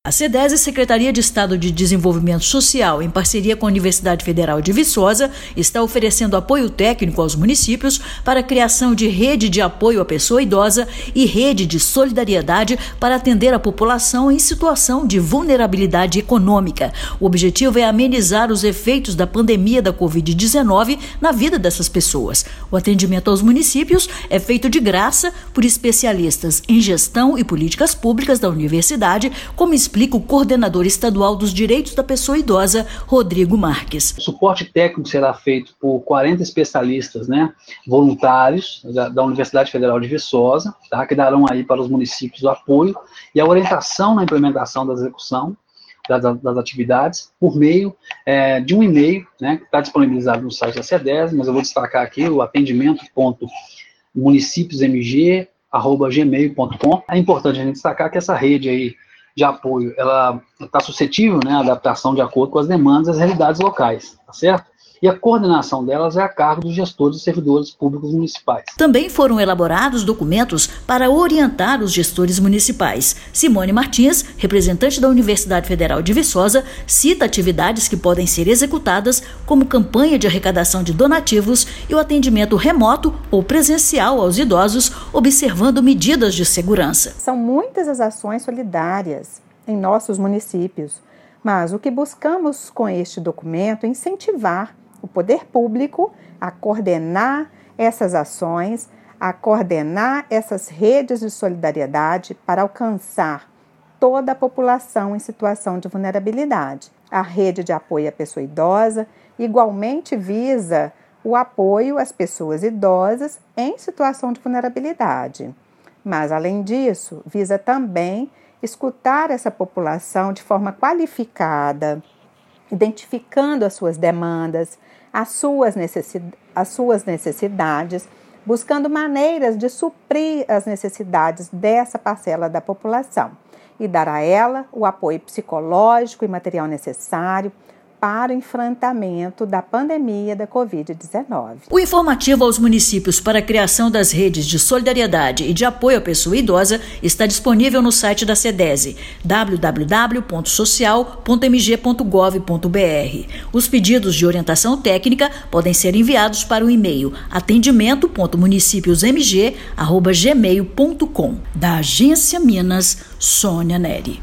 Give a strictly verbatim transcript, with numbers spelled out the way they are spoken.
A SEDESE, Secretaria de Estado de Desenvolvimento Social, em parceria com a Universidade Federal de Viçosa, está oferecendo apoio técnico aos municípios para a criação de rede de apoio à pessoa idosa e rede de solidariedade para atender a população em situação de vulnerabilidade econômica. O objetivo é amenizar os efeitos da pandemia da covid dezenove na vida dessas pessoas. O atendimento aos municípios é feito de graça por especialistas em gestão e políticas públicas da universidade, como explica o coordenador estadual dos direitos da pessoa idosa, Rodrigo Marques. O suporte técnico será feito por quarenta especialistas, né, voluntários da, da Universidade Federal de Viçosa, tá, que darão aí para os municípios o apoio e a orientação na implementação da execução das, das atividades por meio é, de um e-mail, né, que está disponibilizado no site da SEDESE, mas eu vou destacar aqui o atendimento ponto municipiosmg arroba gmail ponto com. É importante a gente destacar que essa rede aí de apoio, ela está suscetível, né, à adaptação de acordo com as demandas e as realidades locais, tá certo? E a coordenação delas é a cargo dos gestores e servidores públicos municipais. Também foram elaborados documentos para orientar os gestores municipais. Simone Martins, representante da Universidade Federal de Viçosa, cita atividades que podem ser executadas, como campanha de arrecadação de donativos e o atendimento remoto ou presencial aos idosos, observando medidas de segurança. São muitas as ações solidárias em nossos municípios, mas o que buscamos com este documento é incentivar o poder público a coordenar essas ações, a coordenar essas redes de solidariedade para alcançar toda a população em situação de vulnerabilidade. A rede de apoio à pessoa idosa igualmente visa o apoio às pessoas idosas em situação de vulnerabilidade, mas, além disso, visa também escutar essa população de forma qualificada, identificando as suas demandas, as suas, necessidades, as suas necessidades, buscando maneiras de suprir as necessidades dessa parcela da população e dar a ela o apoio psicológico e material necessário para o enfrentamento da pandemia da covid dezenove. O informativo aos municípios para a criação das redes de solidariedade e de apoio à pessoa idosa está disponível no site da SEDESE, w w w ponto social ponto m g ponto gov ponto b r. Os pedidos de orientação técnica podem ser enviados para o e-mail atendimento ponto municipiosmg arroba gmail ponto com. Da Agência Minas, Sônia Neri.